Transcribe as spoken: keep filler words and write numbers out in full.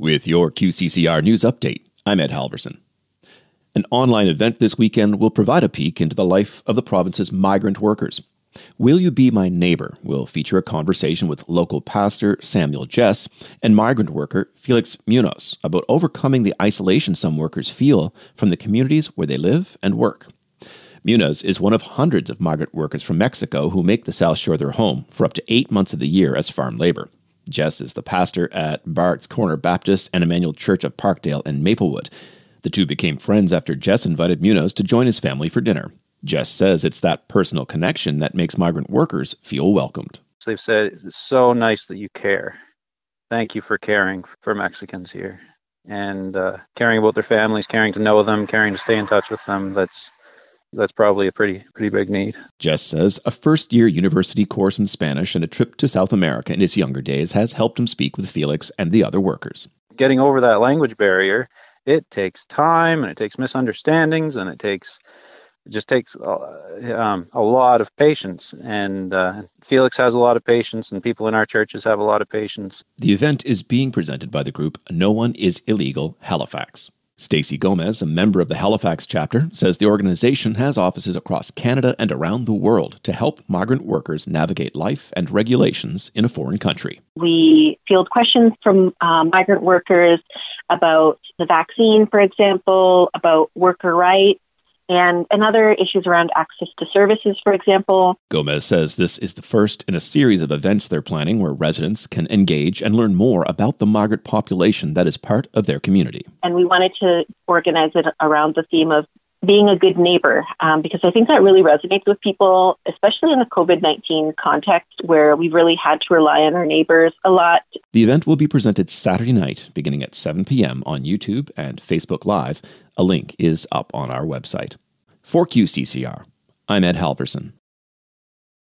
With your Q C C R News Update, I'm Ed Halverson. An online event this weekend will provide a peek into the life of the province's migrant workers. Will You Be My Neighbor will feature a conversation with local pastor Samuel Jess and migrant worker Felix Munoz about overcoming the isolation some workers feel from the communities where they live and work. Munoz is one of hundreds of migrant workers from Mexico who make the South Shore their home for up to eight months of the year as farm labor. Jess is the pastor at Bart's Corner Baptist and Emmanuel Church of Parkdale and Maplewood. The two became friends after Jess invited Munoz to join his family for dinner. Jess says it's that personal connection that makes migrant workers feel welcomed. They've said, it's so nice that you care. Thank you for caring for Mexicans here. And uh, caring about their families, caring to know them, caring to stay in touch with them. That's That's probably a pretty pretty big need. Jess says a first-year university course in Spanish and a trip to South America in his younger days has helped him speak with Felix and the other workers. Getting over that language barrier, it takes time and it takes misunderstandings and it takes it just takes uh, um, a lot of patience. And uh, Felix has a lot of patience, and people in our churches have a lot of patience. The event is being presented by the group No One Is Illegal Halifax. Stacey Gomez, a member of the Halifax chapter, says the organization has offices across Canada and around the world to help migrant workers navigate life and regulations in a foreign country. We field questions from uh, migrant workers about the vaccine, for example, about worker rights, and, and other issues around access to services, for example. Gomez says this is the first in a series of events they're planning where residents can engage and learn more about the migrant population that is part of their community. And we wanted to organize it around the theme of being a good neighbor, um, because I think that really resonates with people, especially in the covid nineteen context where we've really had to rely on our neighbors a lot. The event will be presented Saturday night, beginning at seven p.m. on YouTube and Facebook Live. A link is up on our website. For Q C C R, I'm Ed Halverson.